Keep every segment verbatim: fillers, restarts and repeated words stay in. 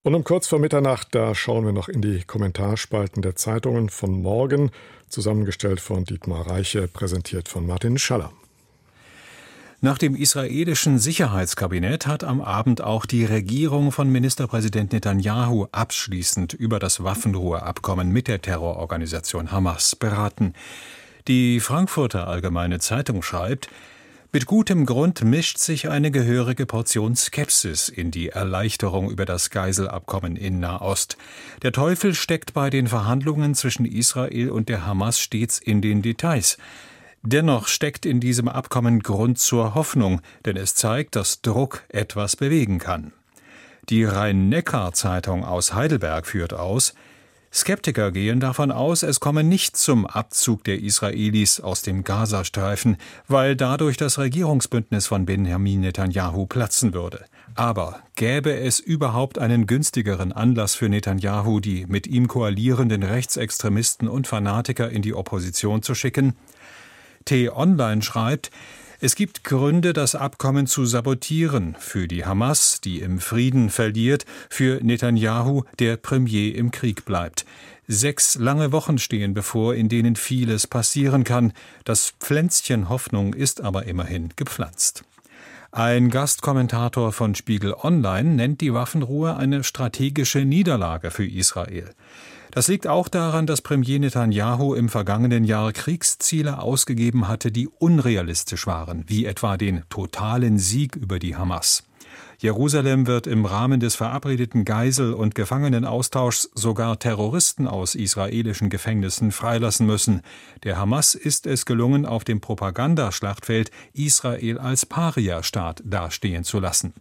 Und um kurz vor Mitternacht, da schauen wir noch in die Kommentarspalten der Zeitungen von morgen, zusammengestellt von Dietmar Reiche, präsentiert von Martin Schaller. Nach dem israelischen Sicherheitskabinett hat am Abend auch die Regierung von Ministerpräsident Netanyahu abschließend über das Waffenruheabkommen mit der Terrororganisation Hamas beraten. Die Frankfurter Allgemeine Zeitung schreibt: Mit gutem Grund mischt sich eine gehörige Portion Skepsis in die Erleichterung über das Geiselabkommen in Nahost. Der Teufel steckt bei den Verhandlungen zwischen Israel und der Hamas stets in den Details. Dennoch steckt in diesem Abkommen Grund zur Hoffnung, denn es zeigt, dass Druck etwas bewegen kann. Die Rhein-Neckar-Zeitung aus Heidelberg führt aus: Skeptiker gehen davon aus, es komme nicht zum Abzug der Israelis aus dem Gazastreifen, weil dadurch das Regierungsbündnis von Benjamin Netanyahu platzen würde. Aber gäbe es überhaupt einen günstigeren Anlass für Netanyahu, die mit ihm koalierenden Rechtsextremisten und Fanatiker in die Opposition zu schicken? T-Online schreibt: Es gibt Gründe, das Abkommen zu sabotieren. Für die Hamas, die im Frieden verliert, für Netanyahu, der Premier im Krieg bleibt. Sechs lange Wochen stehen bevor, in denen vieles passieren kann. Das Pflänzchen Hoffnung ist aber immerhin gepflanzt. Ein Gastkommentator von Spiegel Online nennt die Waffenruhe eine strategische Niederlage für Israel. Das liegt auch daran, dass Premier Netanyahu im vergangenen Jahr Kriegsziele ausgegeben hatte, die unrealistisch waren, wie etwa den totalen Sieg über die Hamas. Jerusalem wird im Rahmen des verabredeten Geisel- und Gefangenenaustauschs sogar Terroristen aus israelischen Gefängnissen freilassen müssen. Der Hamas ist es gelungen, auf dem Propagandaschlachtfeld Israel als Paria-Staat dastehen zu lassen.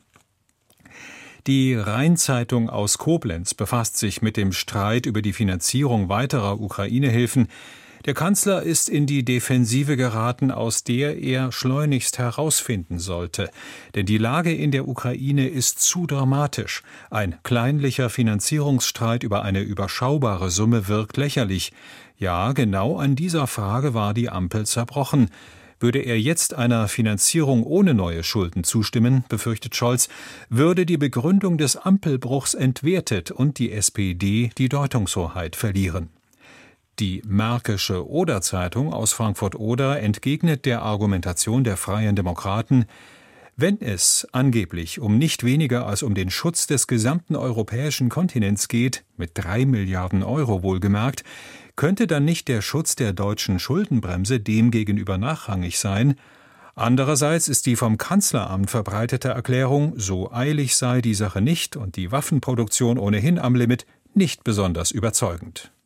Die Rhein-Zeitung aus Koblenz befasst sich mit dem Streit über die Finanzierung weiterer Ukraine-Hilfen. Der Kanzler ist in die Defensive geraten, aus der er schleunigst herausfinden sollte. Denn die Lage in der Ukraine ist zu dramatisch. Ein kleinlicher Finanzierungsstreit über eine überschaubare Summe wirkt lächerlich. Ja, genau an dieser Frage war die Ampel zerbrochen. Würde er jetzt einer Finanzierung ohne neue Schulden zustimmen, befürchtet Scholz, würde die Begründung des Ampelbruchs entwertet und die S P D die Deutungshoheit verlieren. Die Märkische Oder-Zeitung aus Frankfurt-Oder entgegnet der Argumentation der Freien Demokraten: Wenn es angeblich um nicht weniger als um den Schutz des gesamten europäischen Kontinents geht, mit drei Milliarden Euro wohlgemerkt, könnte dann nicht der Schutz der deutschen Schuldenbremse demgegenüber nachrangig sein? Andererseits ist die vom Kanzleramt verbreitete Erklärung, so eilig sei die Sache nicht und die Waffenproduktion ohnehin am Limit, nicht besonders überzeugend.